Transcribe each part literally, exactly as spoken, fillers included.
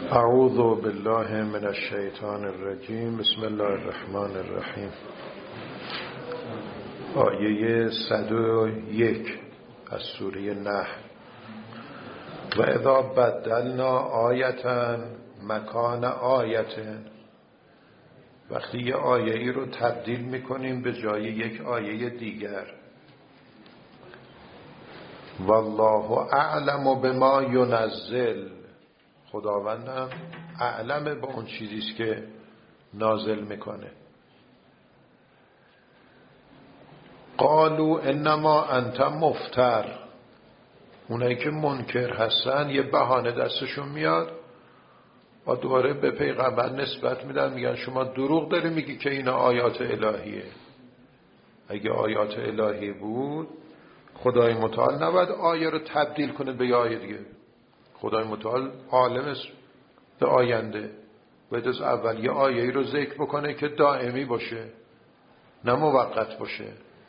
اعوذ بالله من الشیطان الرجیم. بسم الله الرحمن الرحیم. آیه صد و یک از سوره نحل. و اذا بدلنا آیة مکان آیة، وقتی یه آیه ای رو تبدیل میکنیم به جای یک آیه دیگر. والله اعلم بما ینزل، خداوندم اعلم با اون چیزیست که نازل میکنه. قالوا انما انت مفتر، اونایی که منکر هستن یه بهانه دستشون میاد و دوباره به پیغمبر نسبت میدن، میگن شما دروغ داری میگی که این آیات الهیه. اگه آیات الهی بود خدای متعال نباید آیه رو تبدیل کنه به یه آیه دیگه. خدای متعال عالم است به آینده، باید از اول یه آیه ای رو ذکر بکنه که دائمی باشه نه موقت باشه.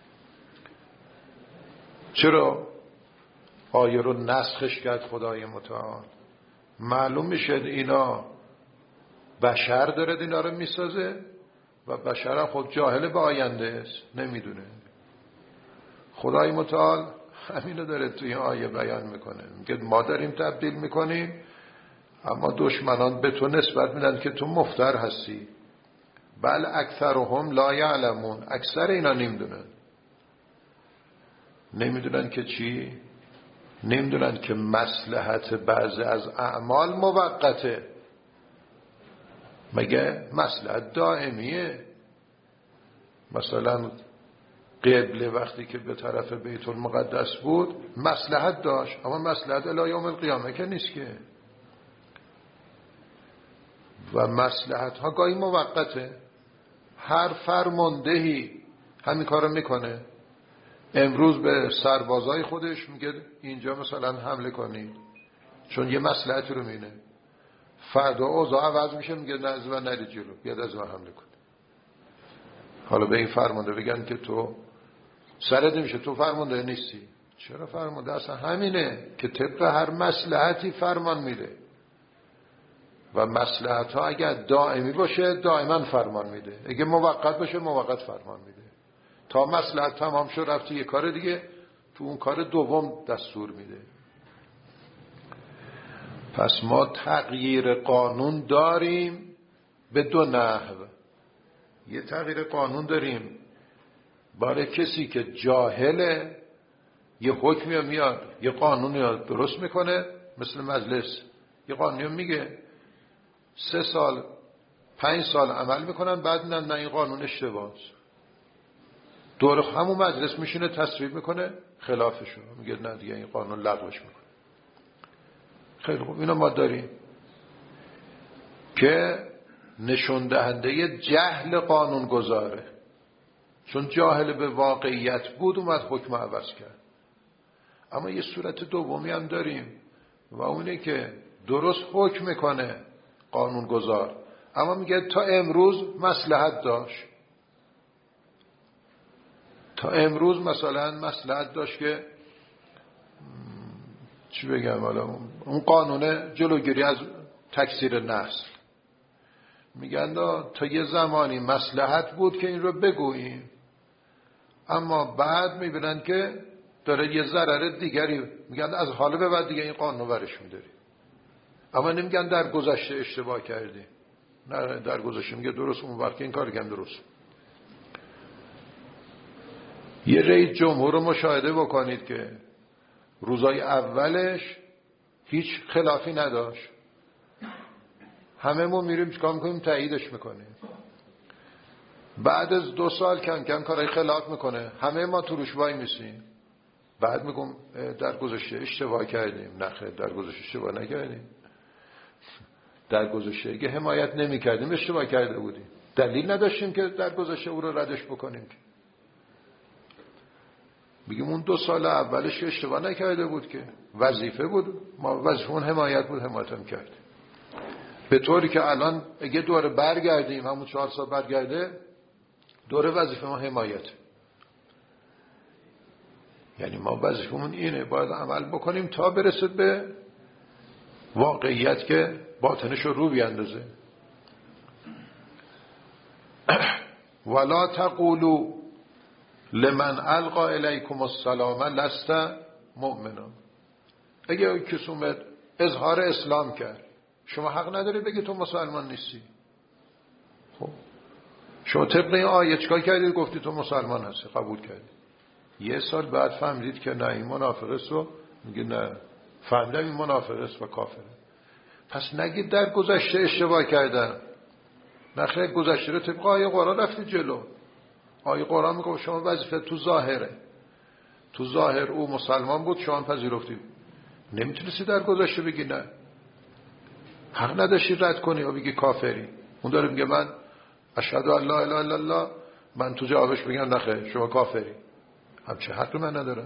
چرا آیه رو نسخش کرد خدای متعال؟ معلوم میشه اینا بشر داره اینا رو میسازه و بشر هم خود جاهل به آینده است، نمیدونه. خدای متعال همینو داره توی آیه بیان میکنه، میگه ما داریم تبدیل میکنیم اما دشمنان به تو نسبت میدن که تو مفتر هستی. بل اکثرهم لا یعلمون، اکثر اینا نمیدونن. نمیدونن که چی؟ نمیدونن که مصلحت بعضی از اعمال موقته، مگه مصلحت دائمیه؟ مثلا قبله وقتی که به طرف بیت المقدس بود مصلحت داشت، اما مصلحت الی یوم القیامه که نیست که. و مصلحت ها گاهی موقته. هر فرماندهی همین کارو میکنه. امروز به سربازای خودش میگه اینجا مثلا حمله کنید چون یه مصلحتی رو مینه. فردا اوضاع عوض میشه، میگه نه از من نرید جلو، بیاد از من حمله کن. حالا به این فرمانده بگن که تو سرت نمیشه، تو فرمانده نیستی. چرا فرمانده؟ اصلا همینه که طبق هر مصلحتی فرمان میده و مصلحت ها اگر دائمی باشه دائما فرمان میده، اگه موقت باشه موقت فرمان میده. تا مصلحت تمام شد رفتی یه کار دیگه، تو اون کار دوم دستور میده. پس ما تغییر قانون داریم به دو نحو. یه تغییر قانون داریم برای کسی که جاهله، یه حکمی میاد یه قانونی درست میکنه، مثل مجلس یه قانونی میگه سه سال پنج سال عمل میکنن، بعد نه نه این قانون اشتباهه. دور همون مجلس میشینه تصویب میکنه خلافشو، میگه نه دیگه این قانون لغوش میکنه. خیلی خوب، اینا ما داریم که نشون دهنده جهل قانون گذاره، چون جاهل به واقعیت بود اومد حکم عوض کرد. اما یه صورت دومی هم داریم و اونه که درست حکم میکنه قانون گذار، اما میگه تا امروز مصلحت داشت. تا امروز مثلا مصلحت داشت که چی بگم، حالا اون قانون جلوگیری از تکثیر نسل، میگن تا یه زمانی مصلحت بود که این رو بگوییم، اما بعد میبینن که داره یه ضرر دیگری، میگن از حالا به بعد دیگه این قانون ورش میداریم. اما نمیگن در گذشته اشتباه کردیم، نه در گذشته میگه درست، اون وقت این کار کردن درست. یه رئیس جمهور رو مشاهده بکنید که روزای اولش هیچ خلافی نداشت، همه ما میریم چیکار میکنیم؟ تاییدش میکنیم. بعد از دو سال کم کم کارهای خلاف میکنه، همه ما تو روش وای میسیم. بعد میگم در گذشته اشتباه کردیم. نه خیر، در گذشته اشتباه نکردیم. در گذشته اگه حمایت نمیکردیم اشتباه کرده بودیم، دلیل نداشتیم که در گذشته او رو ردش بکنیم. میگیم اون دو سال اولش اشتباه نکرده بود که وظیفه بود، ما وظیفمون حمایت بود، حمایت هم کردیم. به طوری که الان اگه دوره برگردیم، همون چهار سال برگرده، دوره وظیفه ما حمایت. یعنی ما وظیفمون اینه، باید عمل بکنیم تا برسد به واقعیت که باطنش رو رو بیاندازه. ولا تقولوا لمن القا الیکم السلام لست مؤمنا. اگه کسی اومد اظهار اسلام کرد، شما حق نداری بگی تو مسلمان نیستی. خب شما طبق این آیه چیکار کردید؟ گفتی تو مسلمان هستی، قبول کردی. یه سال بعد فهمیدید که نه این منافق است و میگه نه فهمیدم این منافق است و کافره. پس نگید در گذشته اشتباه کردم. نخیر، گذشته رو طبق آیه قرآن رفتید جلو. آیه قرآن میگه شما وظیفه تو ظاهره، تو ظاهر او مسلمان بود شما پذیرفتید. نمیتونستی در گذشته بگی نه، حق نداشتی رد کنی و بگی کافری. اون داره میگه من اشهد ان لا اله الا الله، من تو جوابش بگم نخیر شما کافری. همچه حق من نداره.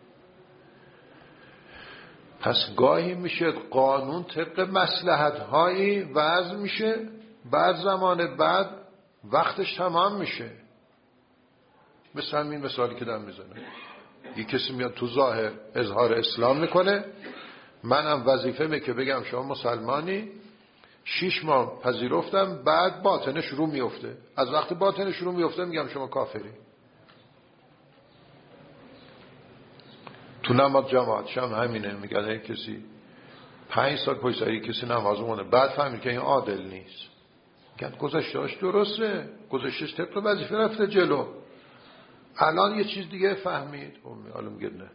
پس گاهی میشه قانون طبق مصلحت هایی وضع میشه، بعد زمان بعد وقتش تمام میشه. مثل همین مثالی که دارم میزنم، یه کسی میاد تو ظاهر اظهار اسلام میکنه، منم وظیفه‌مه که بگم شما مسلمانی، شیش ماه پذیرفتم، بعد باطنش رو میفته. از وقت باطنش رو میفته میگم شما کافری. تو نماز جماعت شم همینه، میگن یک کسی پنج سال پشت سر کسی نماز مونه، بعد فهمید که این عادل نیست، میگن گذشته‌اش درسته، گذشته‌اش طبق وظیفه رفته جلو، الان یه چیز دیگه فهمید. حالا میگه نه.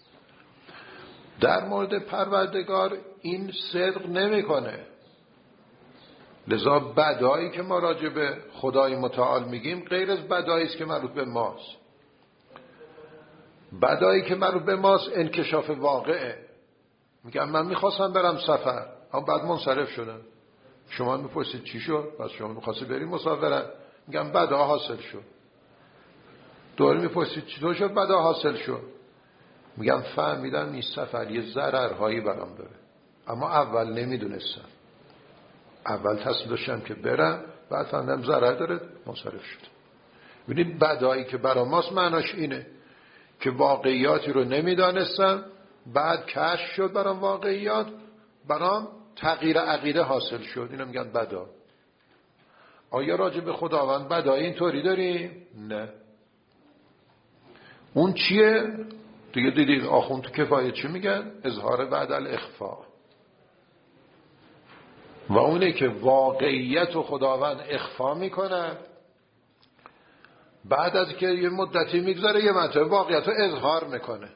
در مورد پروردگار این صدق نمیکنه. لذا بدایی که ما راجع به خدای متعال میگیم غیر از بدایی است که مربوط به ماست. بدایی که مربوط به ماست انکشاف واقعه. میگم من میخواستم برم سفر اما بعد منصرف شدم. شما میپرسید چی شد؟ پس شما میخواستی بریم مسافرت. میگم بدا حاصل شد. دوباره میپرسید چطور شد بدا حاصل شد؟ میگم فهمیدم این سفر یه ضررهایی برام داره، اما اول نمیدونستم. اول تصمیم داشتم که برم، بعد فهمیدم ضرر داره، منصرف شدم. ببینید بدایی که برام ماست معناش اینه که واقعیاتی رو نمیدانستم، بعد کشف شد برام واقعیات، برام تغییر عقیده حاصل شد. اینو میگن بدا. آیا راجع به خداوند بدایی اینطوری داریم؟ نه. اون چیه؟ دیگه دیدید آخوند تو کفایه چی میگن؟ اظهار بعد الاخفا. و اونه که واقعیت و خداوند اخفا میکنه، بعد از که یه مدتی میگذاره یه مطلب واقعیت رو اظهار میکنه.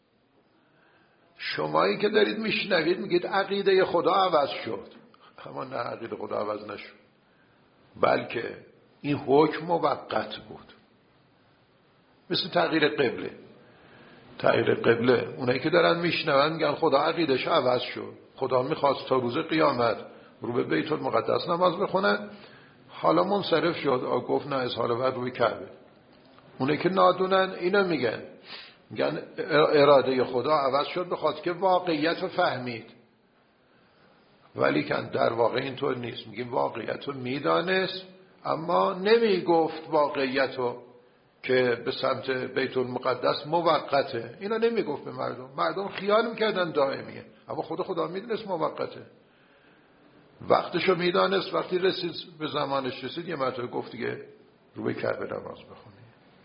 شمایی که دارید میشنوید میگید عقیده خدا عوض شد، اما نه، عقیده خدا عوض نشد، بلکه این حکم موقت بود. مثل تغییر قبله. تغییر قبله اونایی که دارن میشنون میگن خدا عقیدش عوض شد، خدا میخواست تا روز قیامت رو به بیت المقدس نماز بخونن، حالا منصرف شد، آ گفت نه اظهار وعد روی کعبه. اونایی که نادونن اینو میگن، میگن اراده خدا عوض شد به خاطر که واقعیت رو فهمید. ولی که در واقع اینطور نیست. میگیم واقعیت رو میدانست اما نمیگفت واقعیت رو که به سمت بیت المقدس موقته. اینا نمیگفت به مردم. مردم خیال میکردن دائمیه، اما خود خدا میدونست موقته. وقتشو میدانست، وقتی رسید به زمانش رسید یه مرتبه گفت دیگه رو به کعبه نماز بخونی.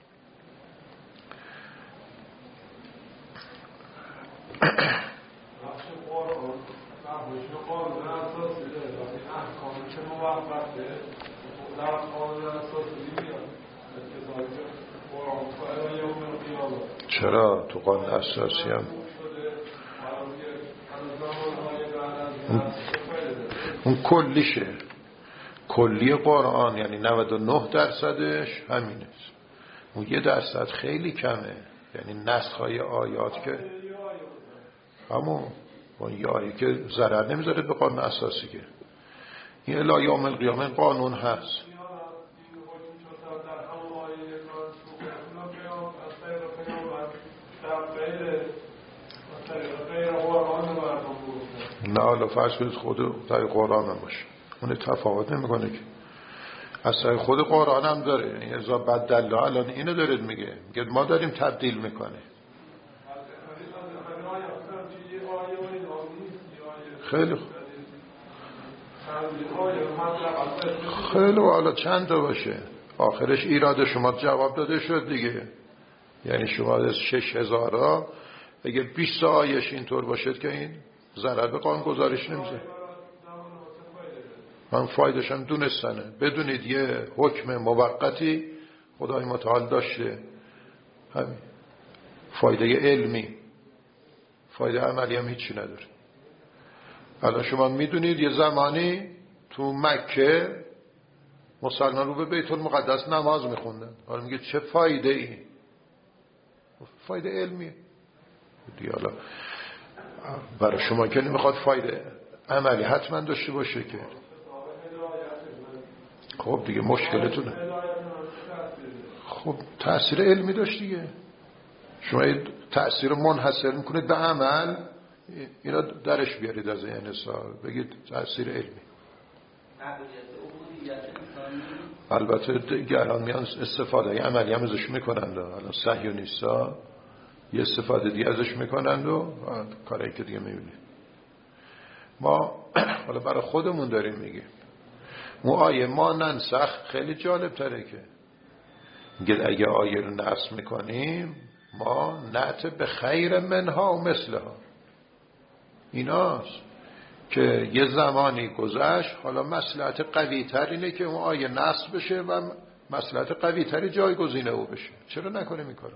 چرا تو قانون اساسی هم اون, اون کلیشه، کلی قرآن یعنی نود و نه درصدش همینه. اون یه درصد خیلی کمه، یعنی نسخهای آیات که همون اون یاری که ضرر نمیذاره به قانون اساسی که این الی یوم القیامه قانون هست. نه حالا فرض کنید خود در قرآن هم باشه، اون تفاوت نمیکنه که اصلا خود قرآن هم داره. یعنی ازا بدل الان اینو دارید میگه، میگه ما داریم تبدیل میکنه. خیلی خوب. خیلی حالا چند تا باشه، آخرش ایراد شما جواب داده شد دیگه. یعنی شما از شش هزار ها اگه بیست آیش اینطور باشد که این ضرر به قانون گزارش نمیشه. من فایدهشم دونستنه. بدونید یه حکم موقتی خدای متعال داشته، همین فایده علمی، فایده عملی هم هیچی نداره. الان شما میدونید یه زمانی تو مکه مسلمان رو به بیت المقدس نماز میخوندن، حالا میگه چه فایده ای؟ فایده علمی دیگه. حالا برای شما که نمیخواد فایده عملی حتما داشته باشه که خب دیگه مشکلتونه. خب تأثیر علمی داشت دیگه. شما تأثیر منحصر میکنید به عمل، اینا درش بیارید از این حساب، بگید تأثیر علمی. البته دیگران میان استفاده عملی هم ازش میکنند، الان صهیونیستا یه استفاده دیگه ازش میکنند و کاری که دیگه میبینید. ما حالا برای خودمون داریم میگیم. اون آیه ما ننسخ خیلی جالب تره که میگه اگه آیه رو نسخ میکنیم ما نعت به خیر منها و مثلها. ایناست که یه زمانی گذشت، حالا مصلحت قوی تر اینه که اون آیه نسخ بشه و مصلحت قوی تری جایگزین او بشه. چرا نکنه میکنه؟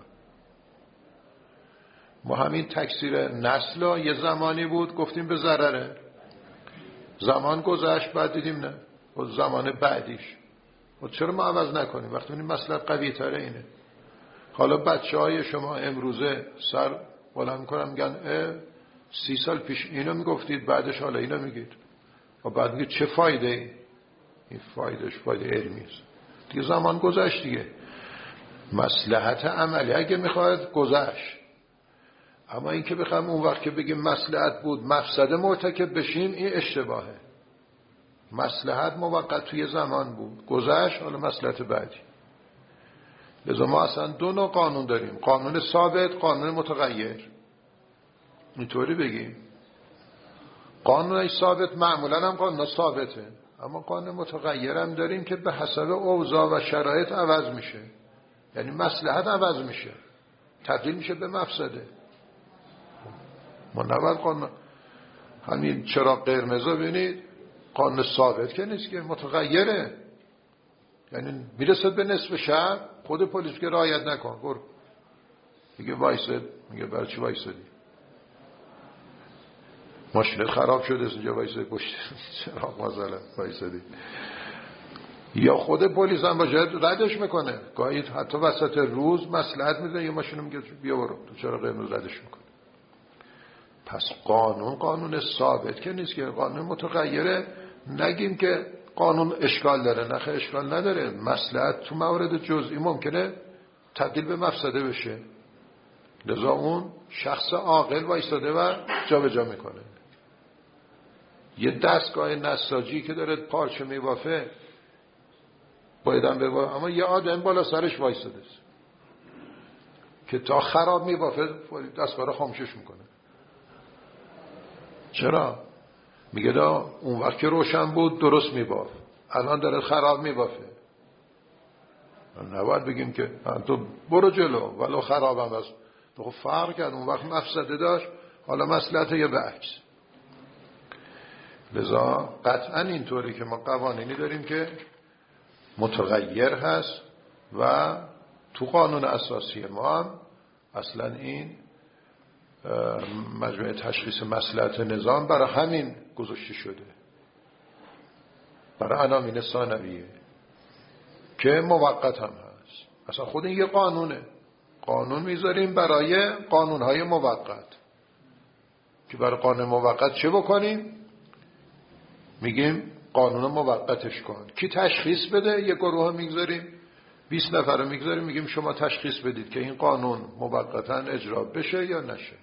ما همین تکثیر نسل یه زمانی بود گفتیم به ضرره، زمان گذشت بعد دیدیم نه، و زمان بعدیش و چرا ما عوض نکنیم وقتی این مصلحت قوی تره اینه. حالا بچه های شما امروزه سر بلند میکنم میگن سی سال پیش اینو میگفتید بعدش حالا اینو میگید و بعد میگید چه فایده ای؟ این فایدهش فایده علمی است دیگه. زمان گذشت دیگه. مصلحت عملی اگه میخواد گذشت، اما این که بخوام اون وقت که بگیم مصلحت بود مفسده مرتکب بشیم این اشتباهه. مصلحت موقت توی زمان بود گذشت، حالا مصلحت بعدی. لذا ما اصلا دو نوع قانون داریم، قانون ثابت، قانون متغیر. اینطوری بگیم قانون ثابت معمولا هم قانون ثابته، اما قانون متغیر هم داریم که به حسب اوضاع و شرایط عوض میشه. یعنی مصلحت عوض میشه، تبدیل میشه به مفسده. ما نباید قانون همین چراغ قرمز رو ببینید، قانون ثابت که نیست که متغیره. یعنی میرسد به نصف شب خود پلیس که رعایت نکن برو میگه وایسد، میگه برای چی وایسدی؟ ماشینت خراب شده اینجا وایسد پشت چراغ مثلا وایسدی. یا خود پلیس هم باشه ردش میکنه، گاهی حتی وسط روز مصلحت میده یه ماشین میگه بیا برو تو چراغ قرمز ردش میکنه. پس قانون قانون ثابت که نیست که قانون متغیره. نگیم که قانون اشکال داره، نه خیلی اشکال نداره. مصلحت تو موارد جزئی ممکنه تبدیل به مفسده بشه، لذا اون شخص عاقل وایستاده و جا به جا میکنه. یه دستگاه نساجی که داره پارچه میبافه بایدم ببافه، اما یه آدم بالا سرش وایستاده است که تا خراب میبافه دستگاه رو خاموشش میکنه. چرا؟ میگه دا اون وقت که روشن بود درست میباف، الان داره خراب میبافه. نباید بگیم که تو برو جلو ولو خرابم است. تو فرق کرد، اون وقت مفسده داشت، حالا مصلحت یه به عکس. لذا قطعا اینطوری که ما قوانینی داریم که متغیر هست و تو قانون اساسی ما هم اصلا این مجموعه تشخیص مصلحت نظام برای همین گذاشته شده، برای عناوین ثانویه که موقت هم هست. اصلا خود این یه قانونه، قانون میذاریم برای قانونهای موقت که برای قانون موقت چه بکنیم؟ میگیم قانون موقتش کن. کی تشخیص بده؟ یه گروه میگذاریم بیست نفر رو میگذاریم میگیم شما تشخیص بدید که این قانون موقتا اجرا بشه یا نشه.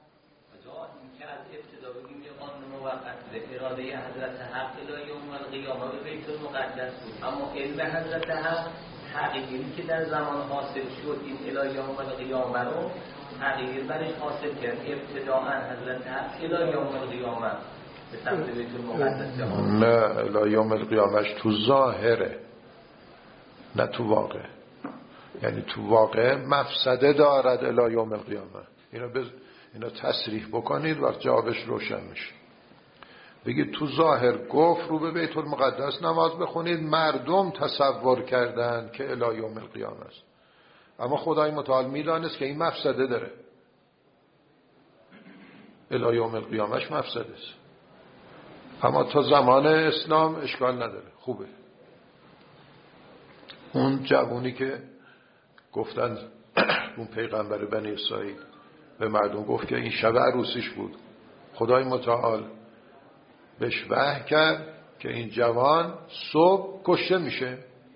اراده حضرت حق الی یوم القیامه به بیت المقدس بود، اما علم حضرت حق تغییری که در زمان حاصل شد این الی یوم القیامه رو تغییر برش حاصل کرد. ابتداء حضرت حق الی یوم القیامه به سمت بیت المقدس؟ نه، الی یوم القیامش تو ظاهره، نه تو واقع. یعنی تو واقع مفسده دارد الی یوم القیامه. اینو بز... اینو تصریح بکنید وقت جوابش روشن میشه. بگید تو ظاهر گفت رو به بیت المقدس نماز بخونید، مردم تصور کردند که الی یوم القیامه است، اما خدای متعال میدانست که این مفسده داره. الی یوم القیامش مفسده است، اما تا زمان اسلام اشکال نداره، خوبه. اون جوونی که گفتند اون پیغمبر بنی اسرائیل به مردم گفت که این شب عروسیش بود، خدای متعال بهش وحی کرد که این جوان صبح کشته میشه.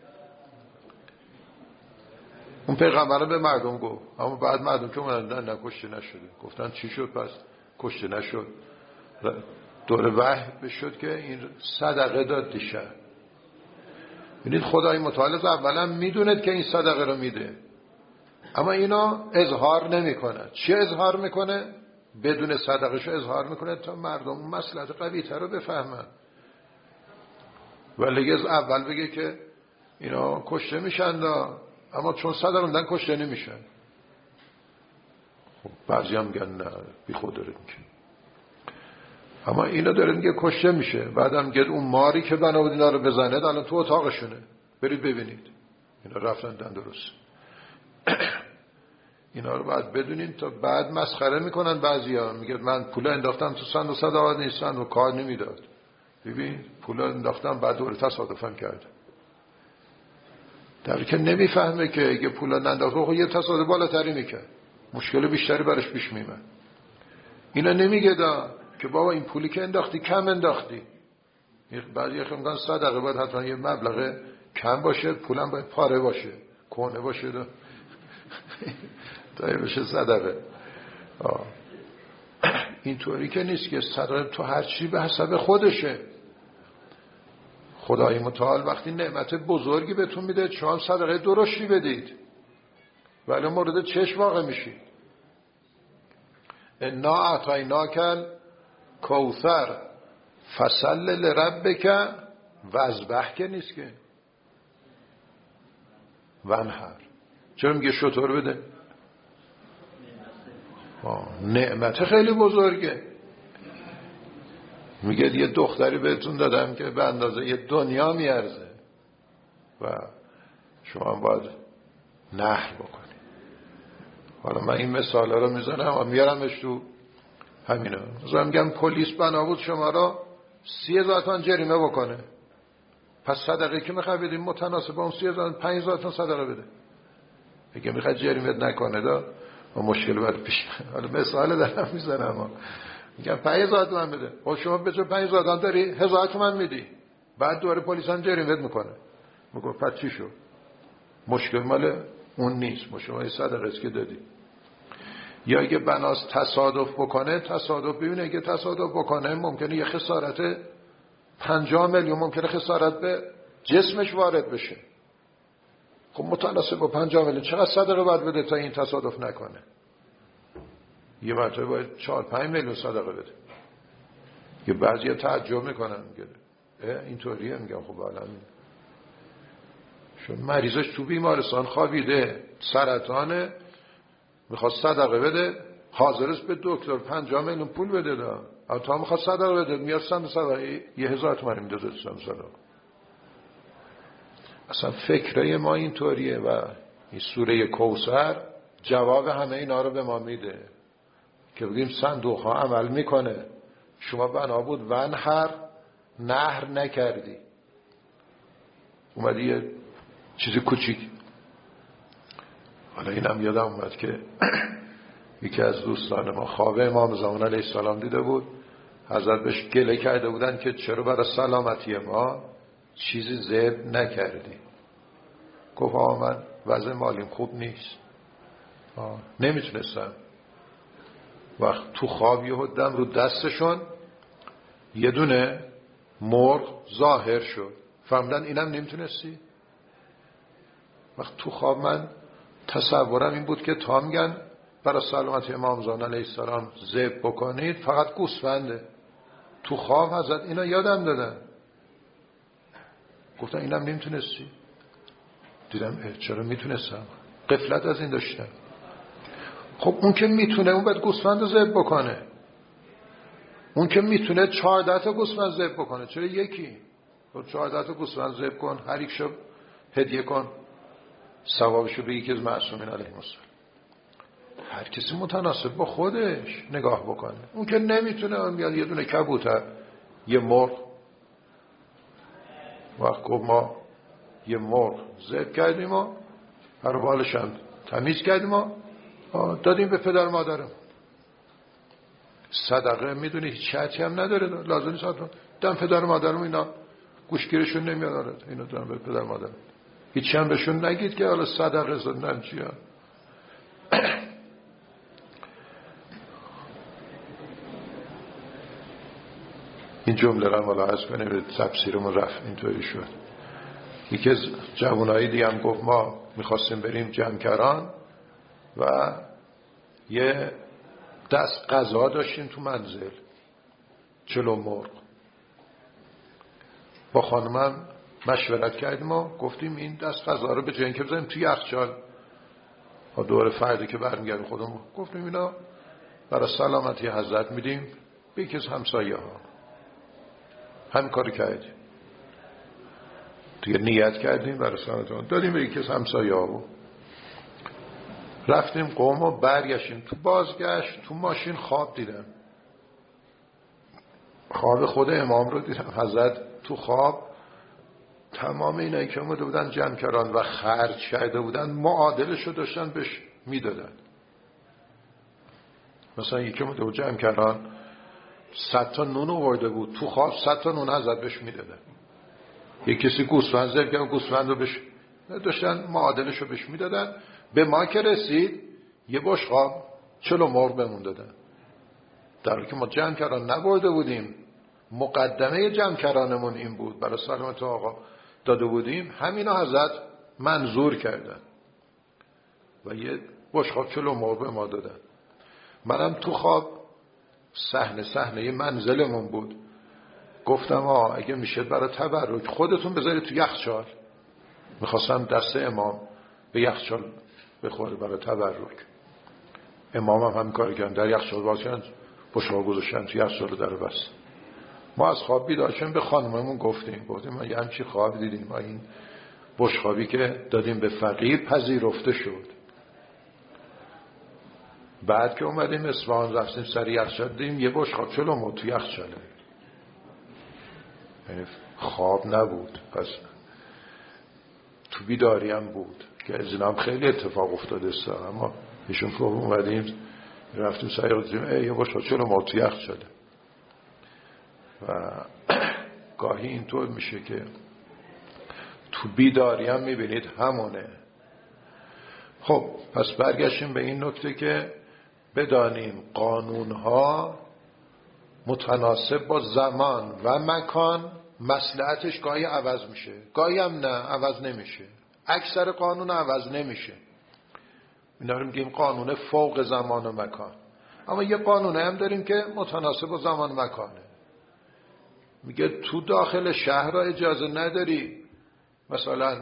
اون پیغمبر به مردم گفت، اما بعد مردم که اومدن نه کشته نشده. گفتن چی شد پس کشته نشد؟ دور وحی شد که این صدقه داد دیشب. ببینید خدای متعال از اولا میدوند که این صدقه رو میده، اما اینو اظهار نمیکنه. چی اظهار میکنه؟ بدون صدقهشو اظهار میکنه تا مردم مصلحت قوی تر رو بفهمن. ولی از اول بگه که اینا کشته میشن، اما چون صدقه میدن کشته نمیشن. خب بعضی هم میگن نه بی خود داره میگه، اما اینا داره میگه کشته میشه. بعدم میگه اون ماری که بنا بود اینا رو بزنه الان تو اتاقشونه، برید ببینید. اینا رفتن دن درست. اینا رو باید بدونین تا بعد مسخره میکنن. بعضیا میگه من پول انداختم تو صندوق صدقات نیستن و کار نمیداد. ببین پول انداختم بعد دوره تصادفم کرد. در که نمیفهمه که اگه پول انداخته خب یه تصادف بالاتری میکرد، مشکل بیشتری برش پیش میمد. اینا نمیگه دا که بابا این پولی که انداختی کم انداختی. بعضی خیلی میگن صدقه باید حتما یه مبلغ کم باشه، پولم باید پاره باشه، کهنه باشه دا دایی بشه صدقه. اینطوری که نیست که صدقه تو هر چی به حسب خودشه. خدای متعال وقتی نعمت بزرگی بهتون میده شما صدقه درشتی بدید، ولی مورد چشم واقع میشید. انا اعطیناک الکوثر فصل لربک واذبح، که نیست که وانحر. چرا میگه شطور بده؟ نعمت خیلی بزرگه. میگه یه دختری بهتون دادم که به اندازه یه دنیا میارزه و شما باید نحر بکنی. حالا من این مثال رو میزنم و میارمش تو همینا. مثلا میگم پلیس بنا بود شما را سی هزار تومان جریمه بکنه، پس صدقه که میخوای بدیم متناسب با اون سی هزار پنج هزار تومان صدقه بده. اگه میخواد جریمه نکنه دا و مشکل برای پیش. حالا مثال دارم میزنم اما میگم پنج هزار تومان بده. خب شما به جای پنج هزار تومان داری هزار تومان میدی، بعد دوباره پلیس هم جریمه میکنه. میگه پس چی شد؟ مشکل مال اون نیست، ما شما یه صدقه است که دادی. یا اگه بناس تصادف بکنه، تصادف ببینه اگه تصادف بکنه ممکنه یه خسارت پنجاه میلیون ممکنه خسارت به جسمش وارد بشه. خب متناسب با پنجاه میلیون چقدر صدقه باید بده تا این تصادف نکنه؟ یه مرتبه باید چهار پنج میلیون صدقه بده. یه بعضی تعجب میکنن میگه اینطوریه. میگم خب الان چون مریضش تو بیمارستان خوابیده، سرطانه، میخواد صدقه بده، حاضرست به دکتر پنجاه میلیون پول بده دا. اما تا میخواد صدقه بده میاد سند صدقه یه هزار تومانی میده سند صدقه. اصلا فکره ما اینطوریه و این سوره کوثر جواب همه اینا رو به ما میده که بگیم صندوق ها عمل میکنه. شما بنا بود ونحر نهر نکردی، اومدی یه چیزی کوچیک. حالا اینم یادم اومد که یکی از دوستان ما خواب امام زمان علیه السلام دیده بود. حضرت بهش گله کرده بودن که چرا برای سلامتی ما چیزی ذبح نکردی. گفت آقا من وضع مالیم خوب نیست، نمیتونستم. وقت تو خواب یه دم رو دستشون یه دونه مرغ ظاهر شد، فهمدن اینم نمیتونستی. وقت تو خواب من تصورم این بود که تا میگن برای سلامتی امام زمان علیه السلام ذبح بکنید فقط گوسفنده. تو خواب حضرت اینا یادم دادن، گفتن اینم نمیتونستی. دیدم چرا میتونستم، غفلت از این داشتم. خب اون که میتونه اون باید گوسفند رو ذبح بکنه، اون که میتونه چهارده تا گوسفند ذبح بکنه، چرا یکی؟ خب چهارده تا گوسفند ذبح کن، هر یک شب هدیه کن، ثوابشو به یکی از معصومین علیهم السلام. هر کسی متناسب با خودش نگاه بکنه. اون که نمیتونه اون میاد یه دونه کبوتر، یه مرغ، وقت گفت ما یه مرغ ذبح کردیم و هر بالشم تمیز کردیم و دادیم به پدر مادرم. صدقه میدونی هیچ شرطی هم نداره، لازم نیست دم پدر مادرم اینا گوشگیرشون نمیاد آرد اینا دارم به پدر مادرم، هیچ هم بهشون نگید که حالا صدقه زدن چی ها. این جمله رو مالا عرض کنیم به تفسیرمون رفت اینطوری شد. یکی از جوانایی دیگه هم گفت ما میخواستیم بریم جمکران و یه دست غذا داشتیم تو منزل، چلو مرغ. با خانمم مشورت کردیم و گفتیم این دست غذا رو به جای اینکه بذاریم توی یخچال با دور فردی که برمیگرد خودمون، گفتیم اینا برای سلامتی حضرت میدیم به یکی از همسایه ها. همین کاری کردیم دیگه، نیت کردیم برای سلامتی دادیم به یکی از همسایه ها. رفتیم قوم و برگشتیم. تو بازگشت تو ماشین خواب دیدم، خواب خود امام رو دیدم. حضرت تو خواب تمام اینایی که اومده بودن جمع کردن و خرج کرده بودن معادلش رو داشتن بهش میدادن. مثلا یکی اومده بود جمع کردن صد تا نون آورده بود، تو خواب صد تا نون حضرت بهش میدادن. یک کسی گوسفند ذبح کرد، گوسفند رو بهش داشتن معادلش رو بهش میدادن. به ما که رسید یه بشقاب چلو مرغ بهمون دادن، در حالی که ما جمع کردن نبرده بودیم. مقدمه جمع کردنمون این بود، برای سلامت آقا داده بودیم، همینا حضرت منظور کردن و یه بشقاب چلو مرغ به ما دادن. منم تو خواب صحنه صحنه منزلمون بود، گفتم آه اگه میشه برای تبرک خودتون بذارید تو یخچال. میخواستم دست امام به یخچال بخوره برای تبرک. امام هم همین کار کردن، در یخچال باز کردن، بشقاب گذاشتن تو یخچال رو در بس. ما از خواب بیدار شدیم، به خانممون گفتیم گفتیم ما یه همچی خواب دیدیم، ما این بشقابی که دادیم به فقیر پذیرفته شد. بعد که اومدیم اصفهان رفتیم سر یخچال دیدیم یه بشقاب چلو مرغ تو یخچاله. یعنی خواب نبود، پس تو بیداری هم بود که از این هم خیلی اتفاق افتاده است. اما ایشون که اومدیم رفتیم سر یخچال دیدیم ای یه بشقاب چلو مرغ تو یخچاله. و گاهی اینطور میشه که تو بیداری هم میبینید همونه. خب پس برگشتیم به این نکته که بدانیم قانونها متناسب با زمان و مکان مصلحتش گاهی عوض میشه، گاهی هم نه عوض نمیشه. اکثر قانون عوض نمیشه. اینا رو میگیم قانون فوق زمان و مکان. اما یه قانون هم داریم که متناسب با زمان و مکانه. میگه تو داخل شهر را اجازه نداری مثلا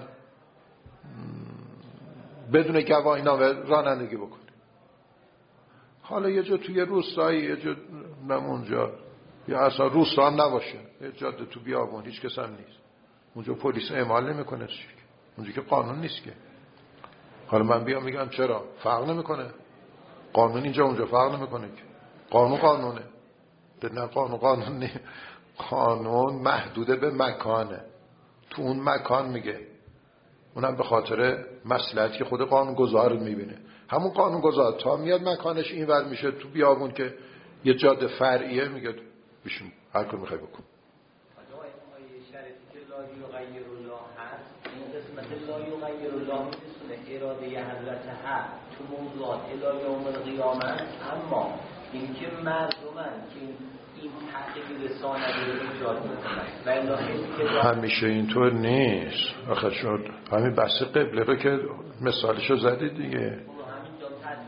بدون گواهی نامه رانندگی بکنی. حالا یه جا توی روستایی، یه جا نمونجا، یا اصلا روستا هم نباشه، یه جاده تو بیابون هیچ کس هم نیست، اونجا پلیس اعمال نمیکنه، اونجا که قانون نیست که. حالا من بیام میگم چرا فرق نمیکنه، قانون اینجا اونجا فرق نمیکنه که، قانون قانونه. نه قانون قانون نیست، قانون محدوده به مکانه، تو اون مکان میگه، اونم به خاطر مصلحتی که خود قانون گذار میبینه. همون قانون گذار تا میاد مکانش اینور میشه تو بیابون که یه جاده فرعیه، میگه بشین هر کار میخوای بکن. شرطی که لا یغیر الله هست، این قسمت لا یغیر الله میرسونه اراده حضرت حق تو موضوعات الی یوم القیامه. اما این که مردمن که این تحقیق رسانه رو ایجاد میکنن و همیشه اینطور نیست. آخه شد همین بحث قبله رو که مثالشو زدید دیگه،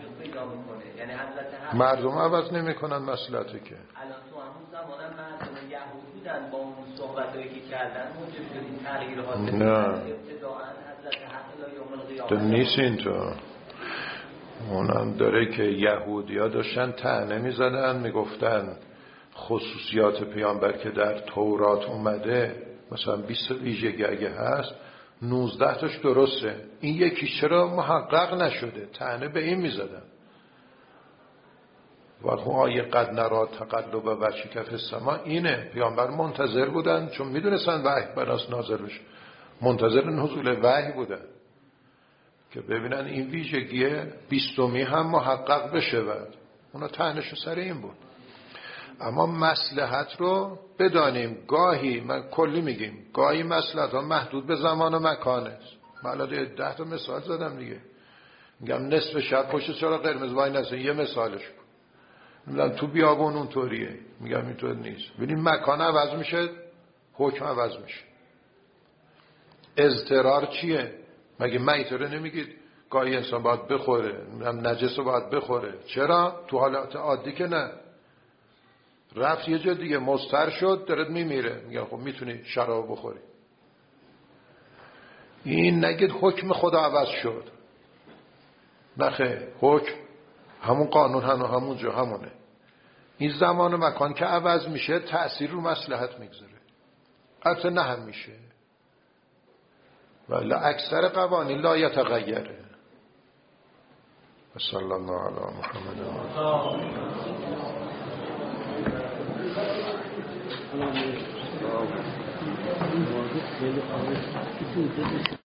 مردم عوض نمی کنن مسئلتی که الان تو همون زمان مردم صحبتایی که کردن موجب شد این تغییرها نه ابتداءً حضرت حق الی یوم القیامه تو نیست اینطور. اونم داره که یهودیا داشتن طعنه میزدن میگفتن خصوصیات پیامبر که در تورات اومده مثلا بیست ویژگی اگه هست نوزده تاش درسته، این یکی چرا محقق نشده؟ طعنه به این میزدن. و آیه قد نرا تقلب وجهک فی السماء اینه. پیامبر منتظر بودن چون میدونستن وحی براش نازل بشه، منتظر نزول وحی بودن که ببینن این ویژگی بیستمی هم محقق بشه و اونا طعنه‌ش سر این بود. اما مصلحت رو بدانیم. گاهی من کلی میگیم گاهی مصلحت ها محدود به زمان و مکانه. من الان ده تا مثال زدم دیگه. میگم نصف شب پشت چرا قرمز وای نسه، یه مثالش بود. میگم تو بیابون اونطوریه، میگم اینطور نیست. ببین مکان عوض میشه، حکم عوض میشه. اضطرار چیه؟ مگه میتره نمیگید گاهی انسان باید بخوره، میگم نجس رو باید بخوره. چرا؟ تو حالات عادی که نه. رفت یه جا دیگه مضطر شد دارد میمیره، میگن خب میتونی شراب بخوری. این نگید حکم خدا عوض شد، نخه حکم همون قانون هنو همون جا همونه. این زمان و مکان که عوض میشه تأثیر رو مصلحت میگذاره. البته نه هم میشه ولی اکثر قوانین لا یتغیره. صلی الله علی محمد.